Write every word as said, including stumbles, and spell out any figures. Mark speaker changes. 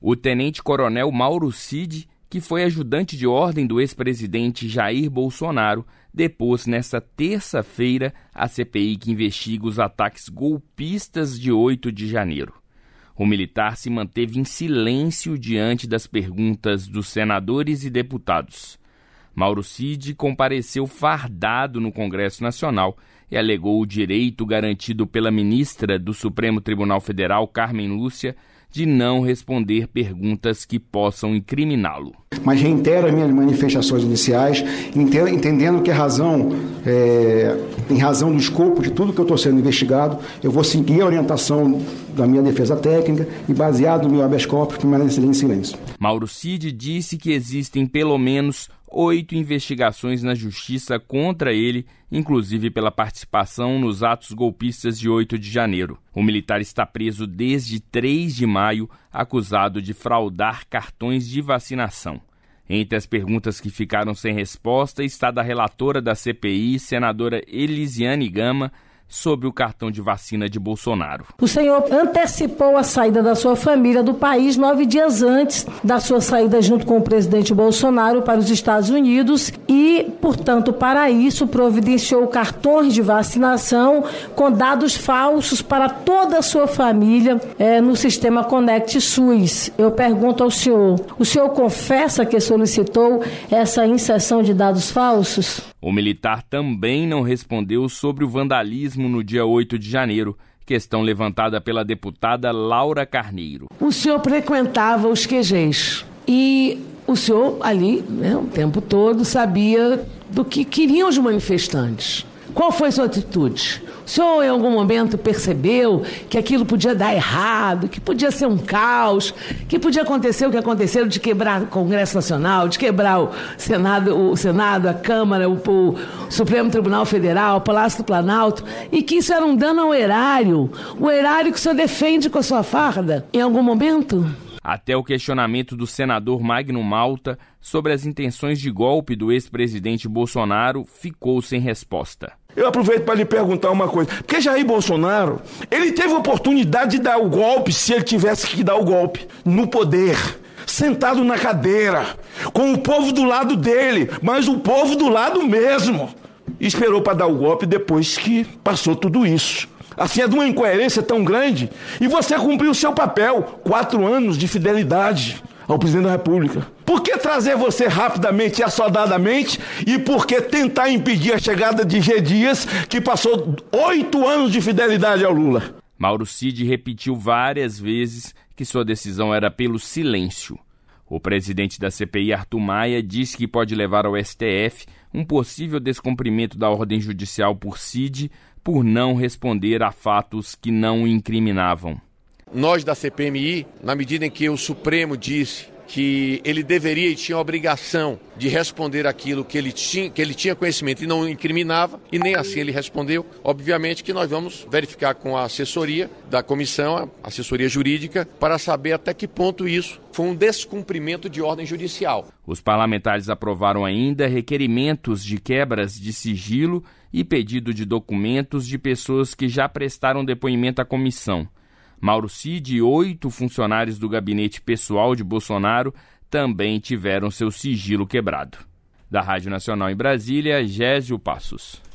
Speaker 1: O tenente-coronel Mauro Cid, que foi ajudante de ordem do ex-presidente Jair Bolsonaro, depôs nesta terça-feira a C P I que investiga os ataques golpistas de oito de janeiro. O militar se manteve em silêncio diante das perguntas dos senadores e deputados. Mauro Cid compareceu fardado no Congresso Nacional e alegou o direito garantido pela ministra do Supremo Tribunal Federal, Carmen Lúcia, de não responder perguntas que possam incriminá-lo.
Speaker 2: Mas reitero as minhas manifestações iniciais, entendendo que a razão, é, em razão do escopo de tudo que eu estou sendo investigado, eu vou seguir a orientação da minha defesa técnica e, baseado no meu habeas corpus, permanecerei em silêncio.
Speaker 1: Mauro Cid disse que existem pelo menos oito investigações na justiça contra ele, inclusive pela participação nos atos golpistas de oito de janeiro. O militar está preso desde três de maio, acusado de fraudar cartões de vacinação. Entre as perguntas que ficaram sem resposta está da relatora da C P I, senadora Elisiane Gama, sobre o cartão de vacina de Bolsonaro.
Speaker 3: O senhor antecipou a saída da sua família do país nove dias antes da sua saída junto com o presidente Bolsonaro para os Estados Unidos e, portanto, para isso providenciou cartões de vacinação com dados falsos para toda a sua família é, no sistema Conect SUS. Eu pergunto ao senhor, o senhor confessa que solicitou essa inserção de dados falsos?
Speaker 1: O militar também não respondeu sobre o vandalismo no dia oito de janeiro, questão levantada pela deputada Laura Carneiro.
Speaker 4: O senhor frequentava os Q Gs e o senhor ali, né, o tempo todo, sabia do que queriam os manifestantes. Qual foi a sua atitude? O senhor, em algum momento, percebeu que aquilo podia dar errado, que podia ser um caos, que podia acontecer o que aconteceu de quebrar o Congresso Nacional, de quebrar o Senado, o Senado, a Câmara, o, o Supremo Tribunal Federal, o Palácio do Planalto, e que isso era um dano ao erário, o erário que o senhor defende com a sua farda, em algum momento?
Speaker 1: Até o questionamento do senador Magno Malta sobre as intenções de golpe do ex-presidente Bolsonaro ficou sem resposta.
Speaker 5: Eu aproveito para lhe perguntar uma coisa, porque Jair Bolsonaro, ele teve a oportunidade de dar o golpe, se ele tivesse que dar o golpe, no poder, sentado na cadeira, com o povo do lado dele, mas o povo do lado mesmo. Esperou para dar o golpe depois que passou tudo isso. Assim, é de uma incoerência tão grande, e você cumpriu o seu papel, quatro anos de fidelidade ao presidente da República. Por que trazer você rapidamente e assodadamente, e por que tentar impedir a chegada de G. Dias, que passou oito anos de fidelidade ao Lula?
Speaker 1: Mauro Cid repetiu várias vezes que sua decisão era pelo silêncio. O presidente da C P I, Arthur Maia, disse que pode levar ao S T F um possível descumprimento da ordem judicial por Cid por não responder a fatos que não o incriminavam.
Speaker 6: Nós da C P M I, na medida em que o Supremo disse que ele deveria e tinha a obrigação de responder aquilo que ele tinha, que ele tinha conhecimento e não o incriminava, e nem assim ele respondeu, obviamente que nós vamos verificar com a assessoria da comissão, a assessoria jurídica, para saber até que ponto isso foi um descumprimento de ordem judicial.
Speaker 1: Os parlamentares aprovaram ainda requerimentos de quebras de sigilo e pedido de documentos de pessoas que já prestaram depoimento à comissão. Mauro Cid e oito funcionários do gabinete pessoal de Bolsonaro também tiveram seu sigilo quebrado. Da Rádio Nacional em Brasília, Gésio Passos.